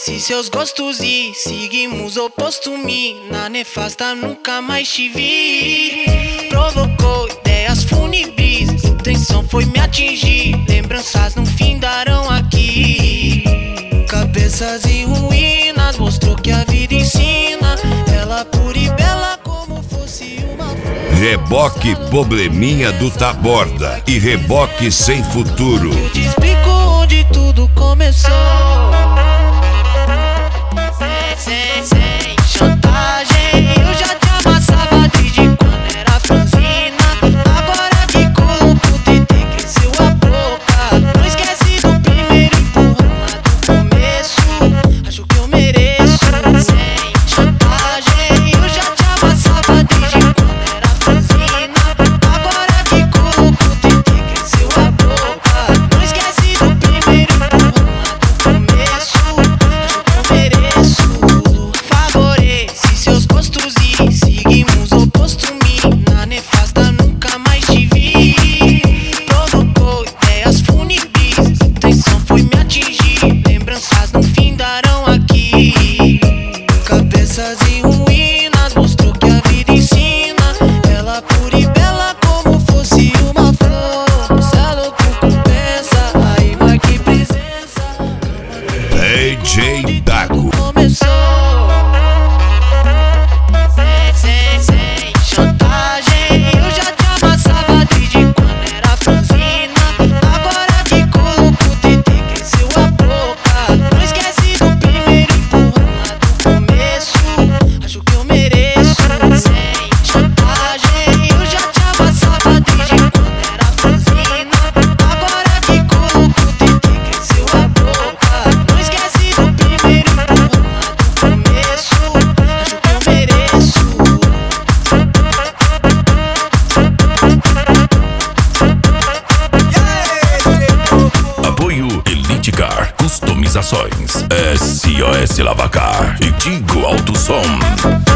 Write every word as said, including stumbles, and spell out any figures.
se seus gostos e seguimos oposto. Mina nefasta, nunca mais te vi. Provocou ideias fúnebres, intenção foi me atingir. Lembranças não findarão aqui. Cabeças em ruínas, mostrou que a vida ensina. Ela pura e bela como fosse uma flor. Reboque Probleminha do Taborda e Reboque Sem Futuro. Eu te explico onde tudo começou. Sem, sem, sem chantagem, eu já te amassava desde quando era franzina. Agora que colocou o T T, cresceu a boca. Não esquece do primeiro empurrão lá do começo. Acho que eu mereço. Sem chantagem, eu já te amassava desde quando era franzina. Agora que colocou o T T, cresceu a boca. Não esquece do primeiro empurrão lá do começo. Acho que eu mereço. Favorece seus gostos e seguimos oposto. Mina nefasta, nunca mais te vi. Provocou ideias fúnebres, intenção foi me atingir. Lembranças não findarão aqui. Cabeças em ruínas, mostrou que a vida ensina. Ela pura e bela como fosse uma flor. Se é louco compensa, aí marque presença. D J Dago. Começou. Sem, sem chantagem, eu já te amassava desde quando era franzina. Agora que colocou o T T, cresceu a boca. Não esquece do primeiro empurrão lá do começo. Acho que eu mereço. Sem chantagem, eu já te amassava desde quando era franzina. Agora que colocou o T T, cresceu a boca. Não esquece do primeiro empurrão lá do começo. Acho que eu mereço. Apoio Elite Car, customizações, S O S Lavacar e Tigo Alto Som.